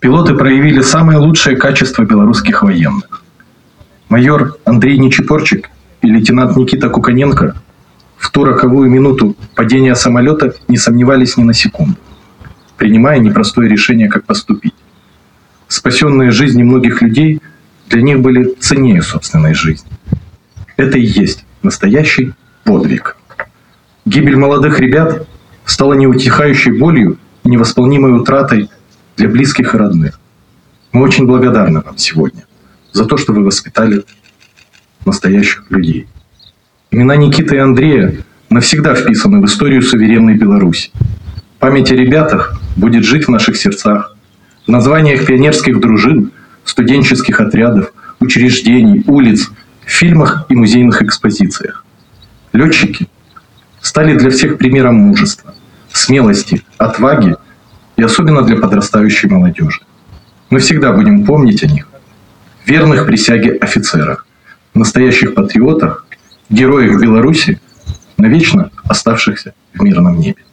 Пилоты проявили самые лучшие качества белорусских военных. Майор Андрей Нечипорчик и лейтенант Никита Куканенко в ту роковую минуту падения самолета не сомневались ни на секунду, принимая непростое решение, как поступить. Спасенные жизни многих людей для них были ценнее собственной жизни. Это и есть настоящий подвиг. Гибель молодых ребят стала неутихающей болью и невосполнимой утратой для близких и родных. Мы очень благодарны вам сегодня за то, что вы воспитали настоящих людей. Имена Никиты и Андрея навсегда вписаны в историю суверенной Беларуси. Память о ребятах будет жить в наших сердцах, в названиях пионерских дружин, студенческих отрядов, учреждений, улиц, в фильмах и музейных экспозициях. Летчики стали для всех примером мужества, смелости, отваги и особенно для подрастающей молодежи. Мы всегда будем помнить о них, верных присяге офицерах, настоящих патриотах, героях Беларуси, навечно оставшихся в мирном небе.